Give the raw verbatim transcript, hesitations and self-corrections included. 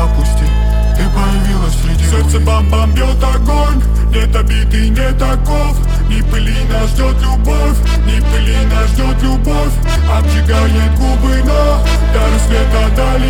опусти, ты появилась среди сердце бам-бам бьет огонь. Нет обид и нет оков. Ни пыли нас ждет любовь, ни пыли нас ждет любовь. Обжигает губы, но до рассвета дали